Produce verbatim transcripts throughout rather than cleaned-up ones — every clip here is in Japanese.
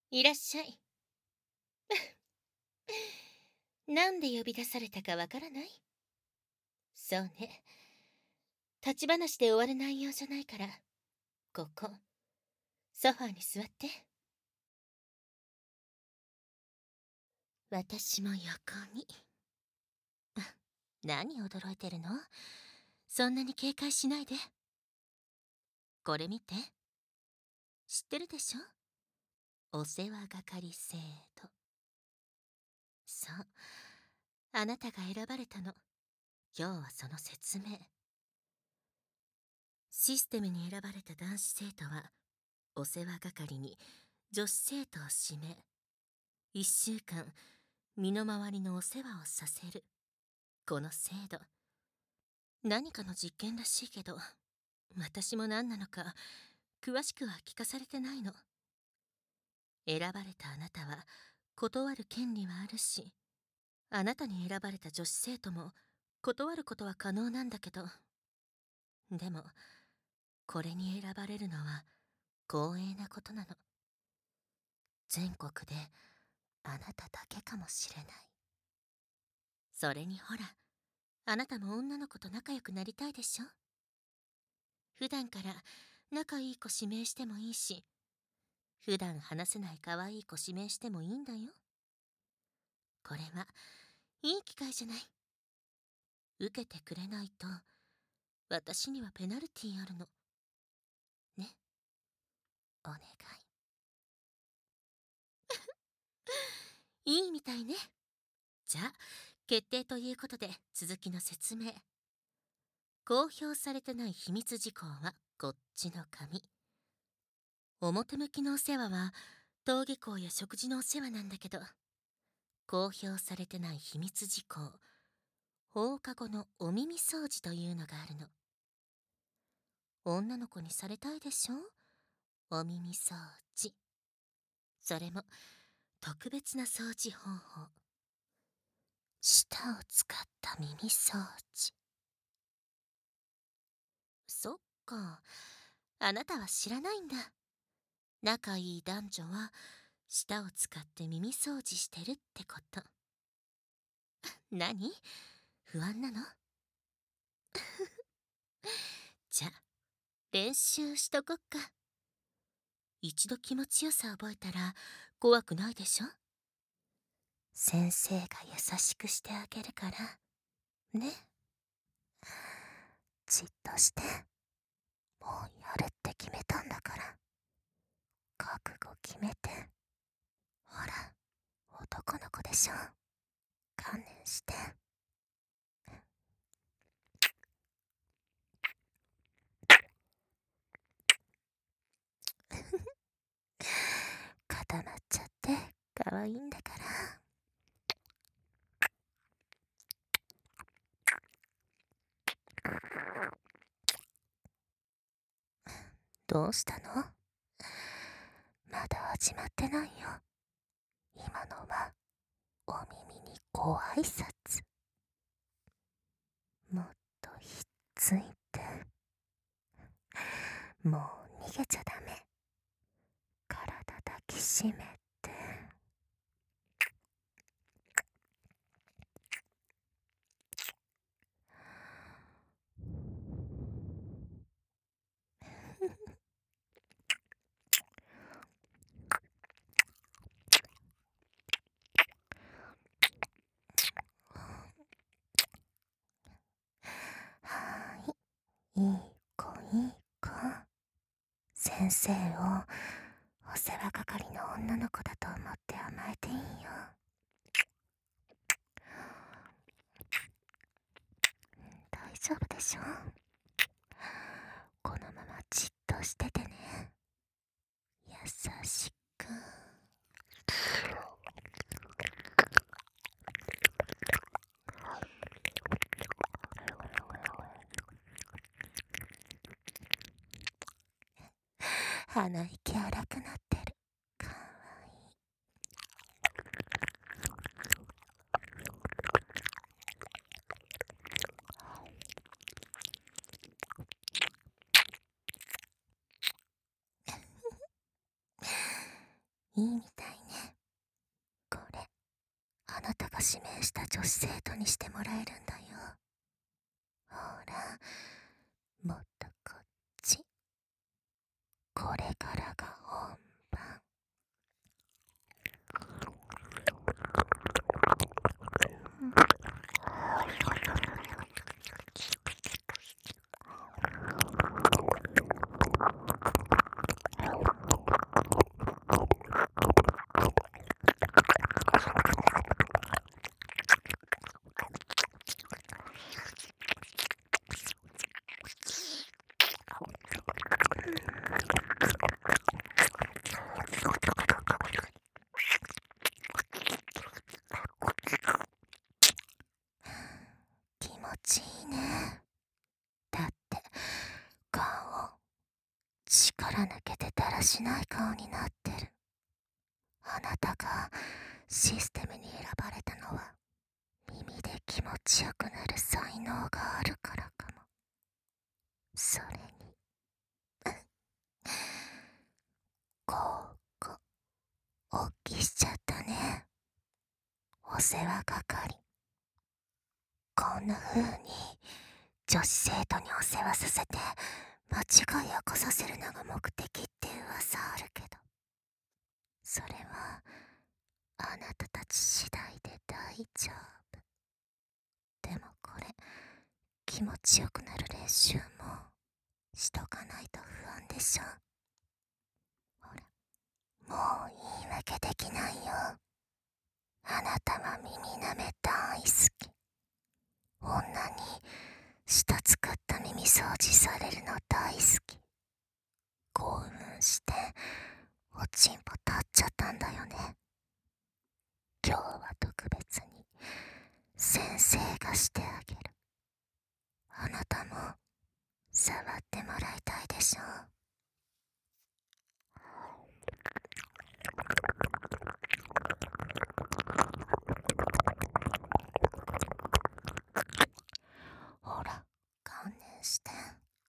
いらっしゃい。なんで呼び出されたかわからない？そうね。立ち話で終わる内容じゃないから、ここ、ソファーに座って。私も横に。何驚いてるの？そんなに警戒しないで。これ見て。知ってるでしょ？お世話係制度。そう。あなたが選ばれたの。今日はその説明。システムに選ばれた男子生徒は、お世話係に女子生徒を指名。一週間、身の回りのお世話をさせる。この制度。何かの実験らしいけど、私も何なのか、詳しくは聞かされてないの。選ばれたあなたは、断る権利はあるし、あなたに選ばれた女子生徒も、断ることは可能なんだけど、でも、これに選ばれるのは、光栄なことなの。全国で、あなただけかもしれない。それにほら、あなたも女の子と仲良くなりたいでしょ？普段から仲いい子指名してもいいし、普段話せない可愛い子指名してもいいんだよ。これはいい機会じゃない。受けてくれないと、私にはペナルティーあるの。ね、お願い。いいみたいね。じゃあ、決定ということで続きの説明。公表されてない秘密事項はこっちの紙。表向きのお世話は登下校や食事のお世話なんだけど、公表されてない秘密事項、放課後のお耳掃除というのがあるの。女の子にされたいでしょ？お耳掃除。それも特別な掃除方法。舌を使った耳掃除。そっか、あなたは知らないんだ。仲いい男女は舌を使って耳掃除してるってこと。何？不安なの？じゃあ、練習しとこっか。一度気持ちよさ覚えたら怖くないでしょ？先生が優しくしてあげるから、ね。じっとして。もうやるって決めたんだから。覚悟決めて。ほら、男の子でしょ。観念して。固まっちゃって可愛いんだから。どうしたの？まだ始まってないよ。今のはお耳にご挨拶。もっとひっついて。もう逃げちゃダメ。体抱きしめて。はーい、いい子いい子。先生をお世話係の女の子だと思って甘えていいよ。大丈夫でしょ？このままじっとしててね。優しく。鼻息荒くなってる。かわいい。いいみたい。 が指名した女子生徒にしてもらえるんだよ。ほら、もっとこっち。これからが本番。気持ちいいね。だって顔力抜けてだらしない顔になってる。あなたがシステムに選ばれたのは耳で気持ちよくなる才能があるからかも。それにここおっきしちゃったね。お世話係。こんな風に女子生徒にお世話させて間違いを起こさせるのが目的って噂あるけど、それはあなたたち次第で大丈夫。でもこれ気持ちよくなる練習もしとかないと不安でしょ。ほら、もう言い訳できないよ。あなたは耳舐め大好き。女に舌作った耳掃除されるの大好き。興奮しておちんぽ立っちゃったんだよね。今日は特別に先生がしてあげる。あなたも触ってもらいたいでしょ。ほら、観念して。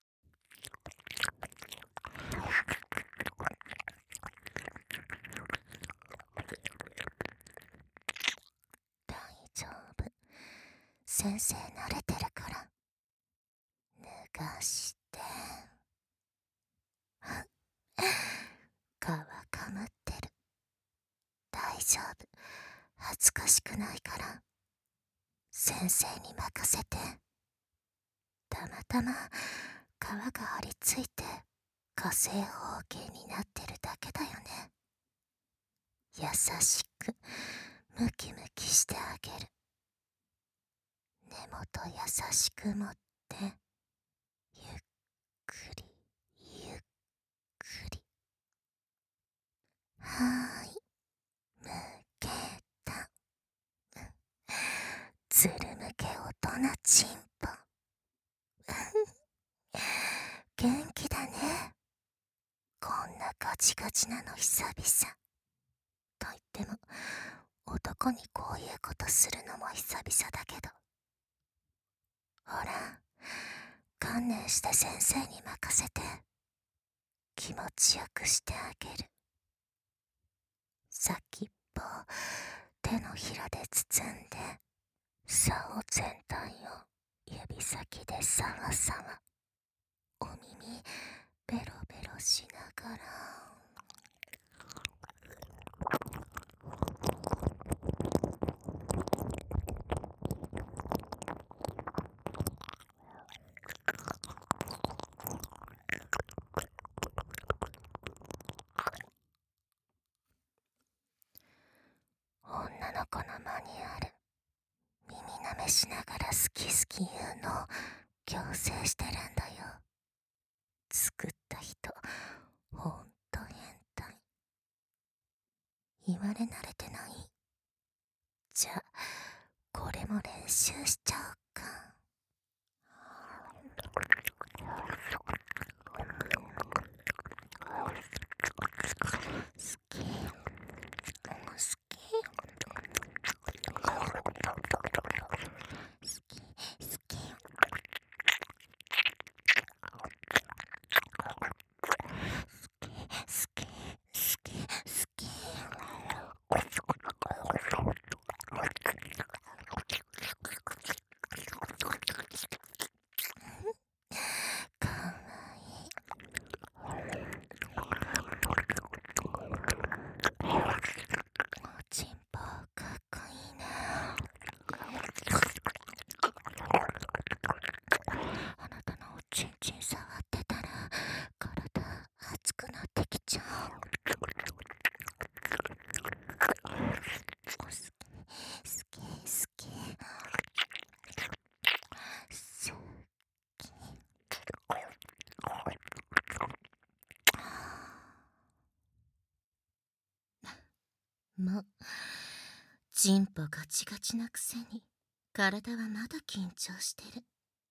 大丈夫。先生慣れてるから。脱がして。皮かむってる。大丈夫。恥ずかしくないから。先生に任せて。たまたま皮が張り付いて火正方形になってるだけだよね。優しくムキムキしてあげる。根元優しく持ってゆっくりゆっくり。はーい、むけた。ずるむけ大人ちんぽ。元気だね。こんなガチガチなの久々。と言っても男にこういうことするのも久々だけど。ほら、観念して先生に任せて。気持ちよくしてあげる。先っぽ手のひらで包んで、竿全体を指先でさわさわ。お耳ベロベロしながら。女の子のマニュアル、耳舐めしながら好き好き言うのを強制してるんだよ。作った人ほんと変態。言われ慣れてない？じゃあこれも練習しちゃおうか。好き、好き、好き、好き。 チンポガチガチなくせに体はまだ緊張してる。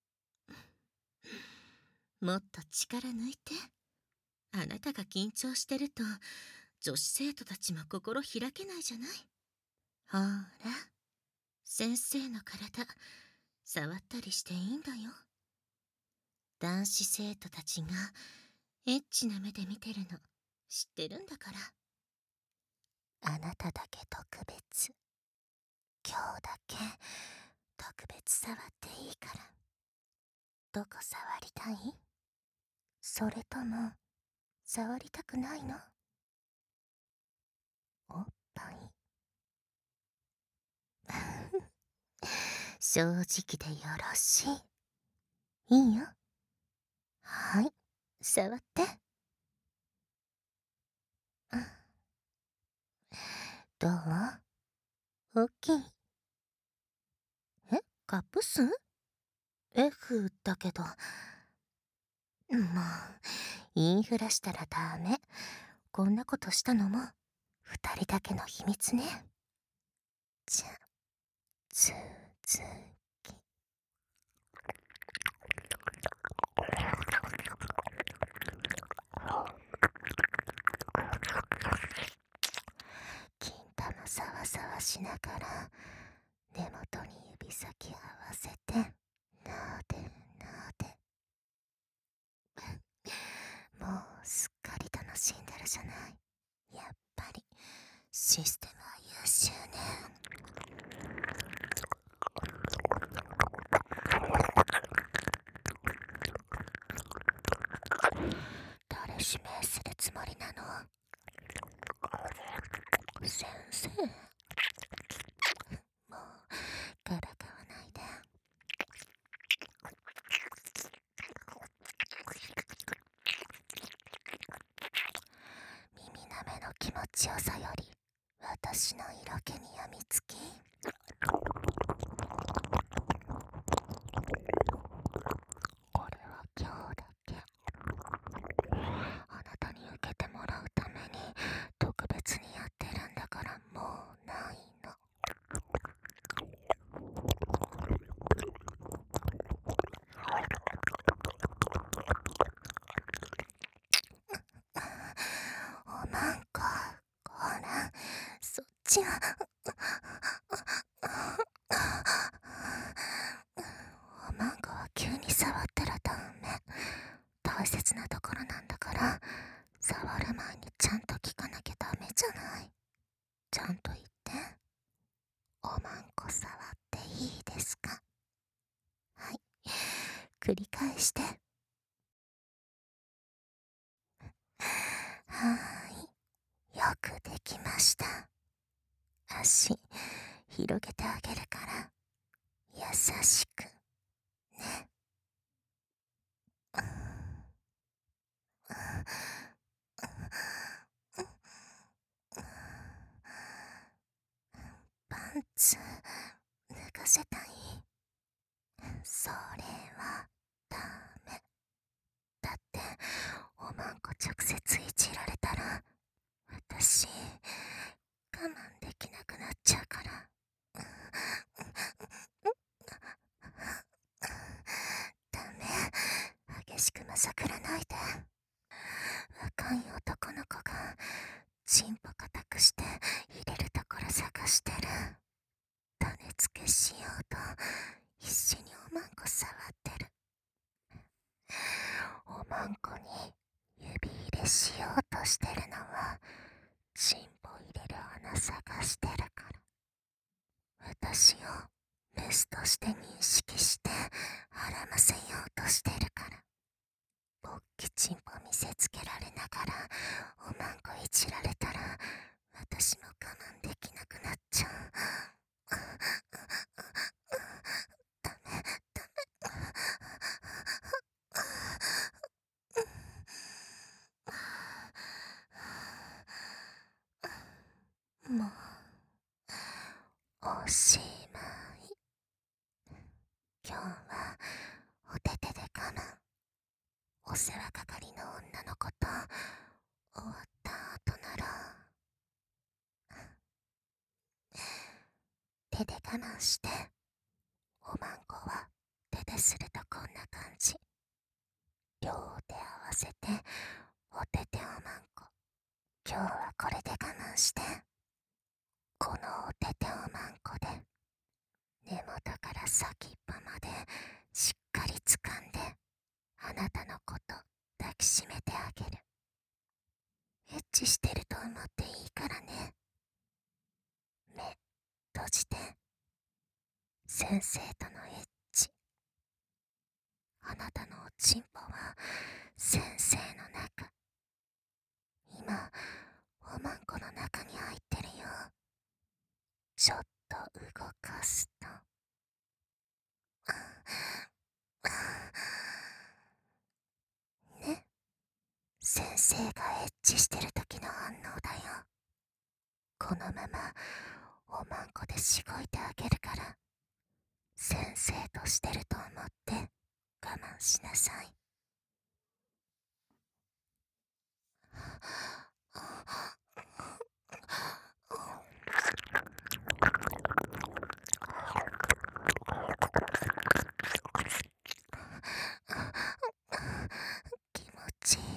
もっと力抜いて。あなたが緊張してると女子生徒たちも心開けないじゃない。ほら、先生の体触ったりしていいんだよ。男子生徒たちがエッチな目で見てるの知ってるんだから。あなただけ特別。今日だけ特別触っていいから。どこ触りたい？それとも触りたくないの？おっぱい。正直でよろしい。いいよ。はい、触って。どう？大きい？え、カップ数？ エフ だけど。もう、言いふらしたらダメ。こんなことしたのも二人だけの秘密ね。じゃ、続き。金玉さわさわしながら根元に指先合わせてなでなで。もうすっかり楽しんでるじゃない。やっぱりシステムは優秀ね。誰指名するつもりなの？先生。もうからかわないで。耳なめの気持ちよさより私の色気にやみつき。これは今日だけあなたに受けてもらうために特別にやってるんだから、もうないの。おまんこ、ほら、そっちは。おまんこは急に触ったらダメ。大切なところなんだから、触る前にちゃんと聞かなきゃダメじゃない。ちゃんと言って。おまんこ触っていいですか？はい、繰り返して。はーい、よくできました。足広げてあげるから優しくね。パンツ脱がせたい？それはダメ。だっておまんこ直接いじられたら私我慢できなくなっちゃうから。ダメ、激しくまさくらないで。若い男の子がチンポ固くして入れるところ探してる。種付けしようと必死におまんこ触ってる。おまんこに指入れしようとしてるのはチンポ入れる穴探してるから。私をメスとして認識してはらませようとしてるから。ぼっきちんぽ見せつけられながらおまんこいじられたら私も我慢できなくなっちゃう。ダメダメ。もうおしまい。今日はお手手で我慢。お世話係の女の子と終わった後なら手で我慢して。おまんこは手でするとこんな感じ。両手合わせておてておまんこ。今日はこれで我慢して。このおてておまんこで根元から先っぽまでしっかり掴んで、あなたのこと抱きしめてあげる。エッチしてると思っていいからね。目閉じて。先生とのエッチ。あなたのおちんぽは先生の中。今おまんこの中に入ってるよ。ちょっと動かすとね、先生がエッチしてる時の反応だよ。このままおまんこでしごいてあげるから、先生としてると思って我慢しなさい。気持ちいい。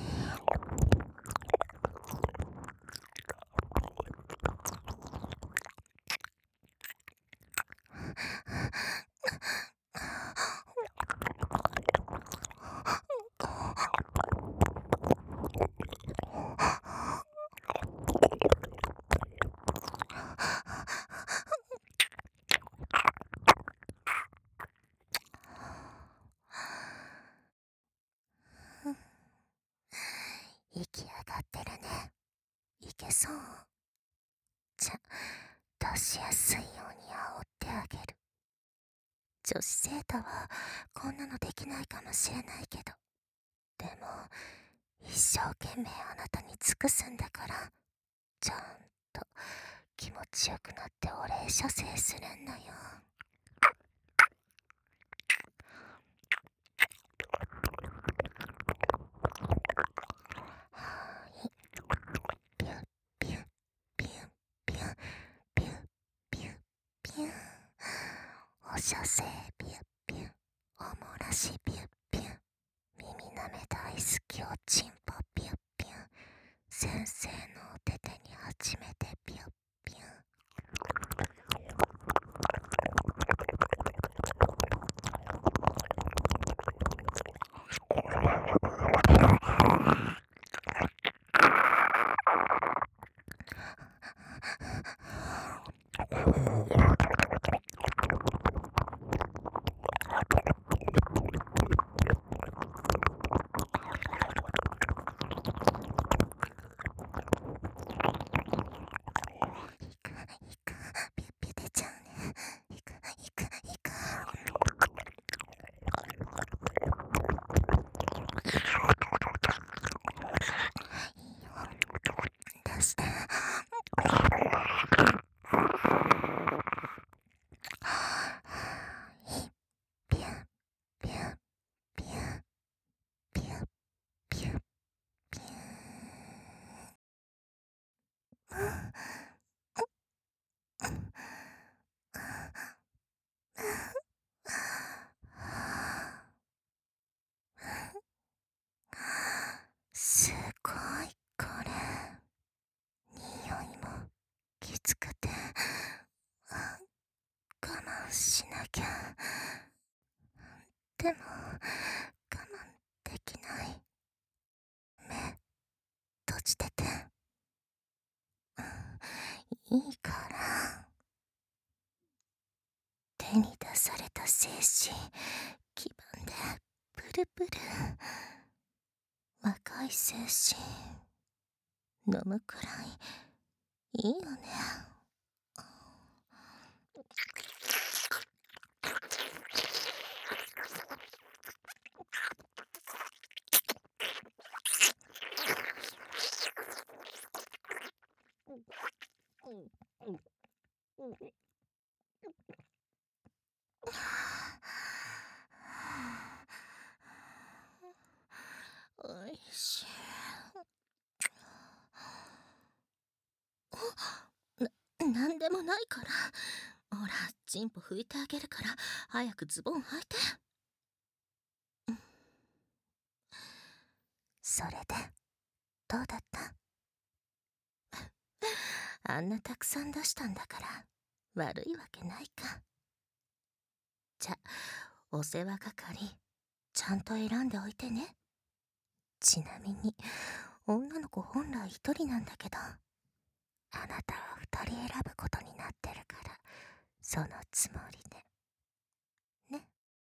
息上がってるね。いけそう。じゃ、出しやすいように煽ってあげる。女子生徒はこんなのできないかもしれないけど、でも一生懸命あなたに尽くすんだから、ちゃんと気持ちよくなってお礼射精するんだよ。はーい。ピュッピュッピュッピュッピュッピュッピュッ。お射精ピュッピュッ。おもらしピュッピュッ。耳なめ大好きおちんぽピュッピュッ。先生のお手手に初めてピュッピュッ。いくピュッピュ出ちゃうね。いくいくいく。いいよ、出して。ピュッピュッピュッピュッピュッピュッ。すごいこれ。匂いもきつくて我慢しなきゃ。でも我慢できない。目閉じてて。いいから。手に出された精子基盤でプルプル。若い精子飲むくらいいいよね。おいしい。な、なんでもないからほら、チンポ拭いてあげるから、早くズボン履いて。 それで、どうだった？ あんなたくさん出したんだから、悪いわけないか。じゃ、お世話係、ちゃんと選んでおいてね。ちなみに、女の子本来一人なんだけど、あなたは二人選ぶことになってるから、そのつもりで。